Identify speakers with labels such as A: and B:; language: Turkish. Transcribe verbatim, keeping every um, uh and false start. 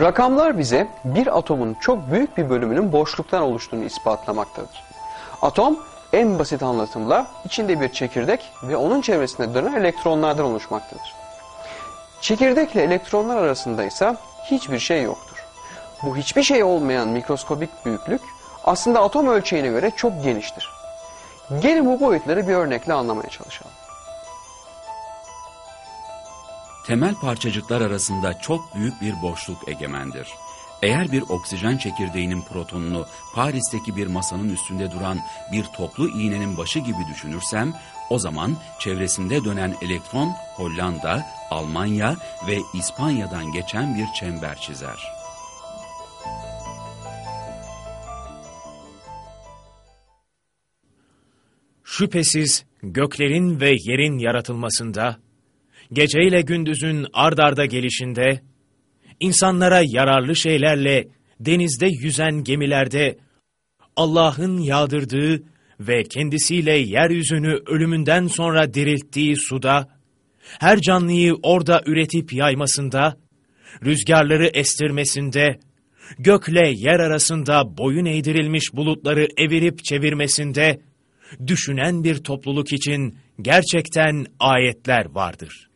A: Rakamlar bize bir atomun çok büyük bir bölümünün boşluktan oluştuğunu ispatlamaktadır. Atom en basit anlatımla içinde bir çekirdek ve onun çevresinde dönen elektronlardan oluşmaktadır. Çekirdekle elektronlar arasında ise hiçbir şey yoktur. Bu hiçbir şey olmayan mikroskobik büyüklük aslında atom ölçeğine göre çok geniştir. Gelin bu boyutları bir örnekle anlamaya çalışalım.
B: Temel parçacıklar arasında çok büyük bir boşluk egemendir. Eğer bir oksijen çekirdeğinin protonunu Paris'teki bir masanın üstünde duran bir toplu iğnenin başı gibi düşünürsem, o zaman çevresinde dönen elektron Hollanda, Almanya ve İspanya'dan geçen bir çember çizer.
C: Şüphesiz göklerin ve yerin yaratılmasında, geceyle gündüzün ard arda gelişinde, insanlara yararlı şeylerle denizde yüzen gemilerde, Allah'ın yağdırdığı ve kendisiyle yeryüzünü ölümünden sonra dirilttiği suda, her canlıyı orada üretip yaymasında, rüzgarları estirmesinde, gökle yer arasında boyun eğdirilmiş bulutları evirip çevirmesinde, düşünen bir topluluk için gerçekten ayetler vardır.